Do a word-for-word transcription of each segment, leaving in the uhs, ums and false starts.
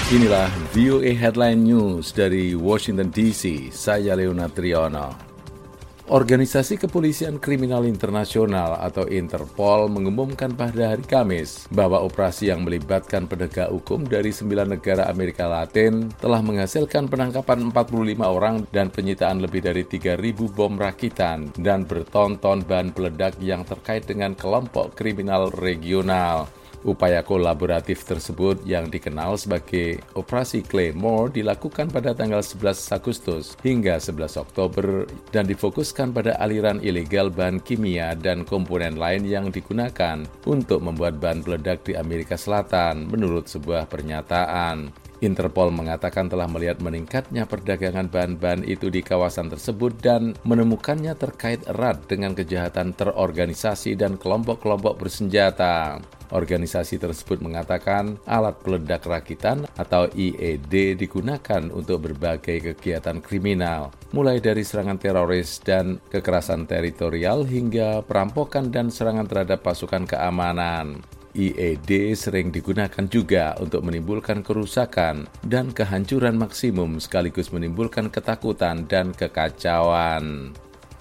Inilah V O A Headline News dari Washington D C. Saya Leonard Triono. Organisasi Kepolisian Kriminal Internasional atau Interpol mengumumkan pada hari Kamis bahwa operasi yang melibatkan penegak hukum dari sembilan negara Amerika Latin telah menghasilkan penangkapan empat puluh lima orang dan penyitaan lebih dari tiga ribu bom rakitan dan bertonton bahan peledak yang terkait dengan kelompok kriminal regional. Upaya kolaboratif tersebut yang dikenal sebagai Operasi Claymore dilakukan pada tanggal sebelas Agustus hingga sebelas Oktober dan difokuskan pada aliran ilegal bahan kimia dan komponen lain yang digunakan untuk membuat bahan peledak di Amerika Selatan, menurut sebuah pernyataan. Interpol mengatakan telah melihat meningkatnya perdagangan bahan-bahan itu di kawasan tersebut dan menemukannya terkait erat dengan kejahatan terorganisasi dan kelompok-kelompok bersenjata. Organisasi tersebut mengatakan alat peledak rakitan atau I E D digunakan untuk berbagai kegiatan kriminal, mulai dari serangan teroris dan kekerasan teritorial hingga perampokan dan serangan terhadap pasukan keamanan. I E D sering digunakan juga untuk menimbulkan kerusakan dan kehancuran maksimum sekaligus menimbulkan ketakutan dan kekacauan.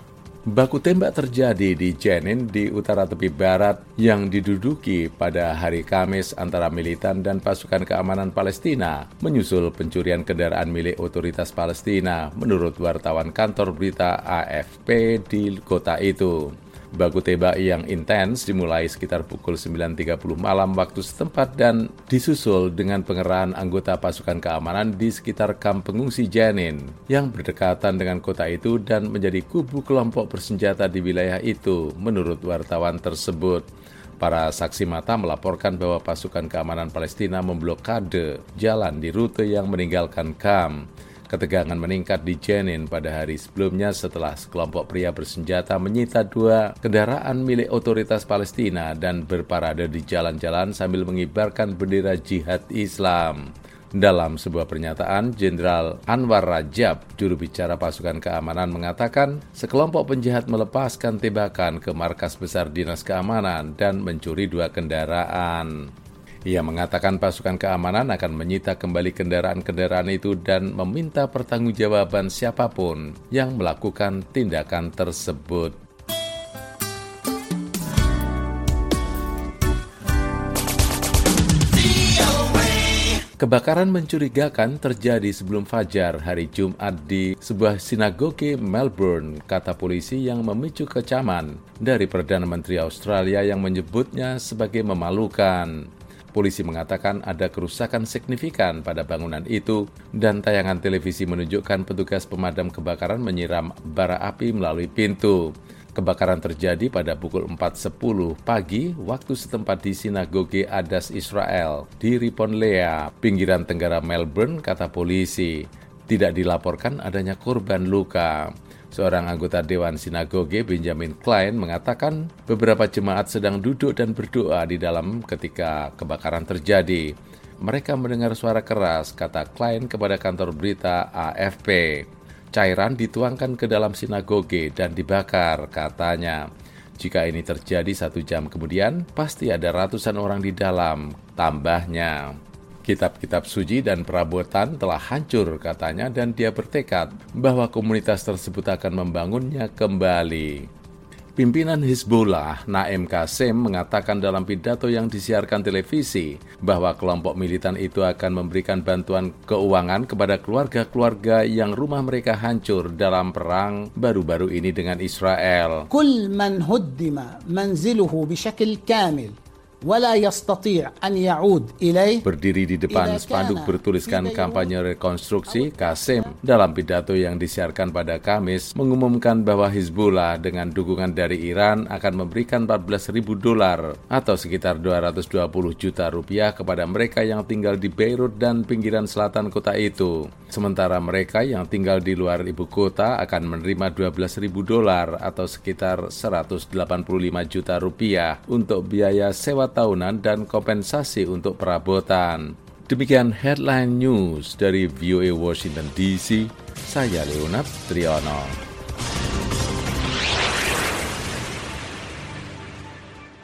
Baku tembak terjadi di Jenin di utara tepi barat yang diduduki pada hari Kamis antara militan dan pasukan keamanan Palestina menyusul pencurian kendaraan milik otoritas Palestina, menurut wartawan kantor berita A F P di kota itu. Baku tembak yang intens dimulai sekitar pukul sembilan tiga puluh malam waktu setempat dan disusul dengan pengerahan anggota pasukan keamanan di sekitar kamp pengungsi Jenin yang berdekatan dengan kota itu dan menjadi kubu kelompok bersenjata di wilayah itu, menurut wartawan tersebut. Para saksi mata melaporkan bahwa pasukan keamanan Palestina memblokade jalan di rute yang meninggalkan kamp. Ketegangan meningkat di Jenin pada hari sebelumnya setelah sekelompok pria bersenjata menyita dua kendaraan milik otoritas Palestina dan berparade di jalan-jalan sambil mengibarkan bendera jihad Islam. Dalam sebuah pernyataan, Jenderal Anwar Rajab, juru bicara pasukan keamanan, mengatakan sekelompok penjahat melepaskan tembakan ke markas besar Dinas Keamanan dan mencuri dua kendaraan. Ia mengatakan pasukan keamanan akan menyita kembali kendaraan-kendaraan itu dan meminta pertanggungjawaban siapapun yang melakukan tindakan tersebut. Kebakaran mencurigakan terjadi sebelum fajar hari Jumat di sebuah sinagoge Melbourne, kata polisi, yang memicu kecaman dari Perdana Menteri Australia yang menyebutnya sebagai memalukan. Polisi mengatakan ada kerusakan signifikan pada bangunan itu dan tayangan televisi menunjukkan petugas pemadam kebakaran menyiram bara api melalui pintu. Kebakaran terjadi pada pukul empat sepuluh pagi waktu setempat di sinagoge Adas Israel di Riponlea, pinggiran tenggara Melbourne, kata polisi. Tidak dilaporkan adanya korban luka. Seorang anggota Dewan Sinagoge, Benjamin Klein, mengatakan beberapa jemaat sedang duduk dan berdoa di dalam ketika kebakaran terjadi. Mereka mendengar suara keras, kata Klein kepada kantor berita A F P. Cairan dituangkan ke dalam sinagoge dan dibakar, katanya. Jika ini terjadi satu jam kemudian, pasti ada ratusan orang di dalam, tambahnya. Kitab-kitab suci dan perabotan telah hancur, katanya, dan dia bertekad bahwa komunitas tersebut akan membangunnya kembali. Pimpinan Hizbullah, Naim Qassem, mengatakan dalam pidato yang disiarkan televisi bahwa kelompok militan itu akan memberikan bantuan keuangan kepada keluarga-keluarga yang rumah mereka hancur dalam perang baru-baru ini dengan Israel. Kull man huddima manziluhu bishakil kamil wala yastati' an ya'ud ilaih. Berdiri di depan spanduk bertuliskan kampanye rekonstruksi, Qassem dalam pidato yang disiarkan pada Kamis mengumumkan bahwa Hizbullah dengan dukungan dari Iran akan memberikan empat belas ribu dolar atau sekitar dua ratus dua puluh juta rupiah kepada mereka yang tinggal di Beirut dan pinggiran selatan kota itu. Sementara mereka yang tinggal di luar ibu kota akan menerima dua belas ribu dolar atau sekitar seratus delapan puluh lima juta rupiah untuk biaya sewa tahunan dan kompensasi untuk perabotan. Demikian headline news dari V O A Washington D C. Saya Leonard Triono.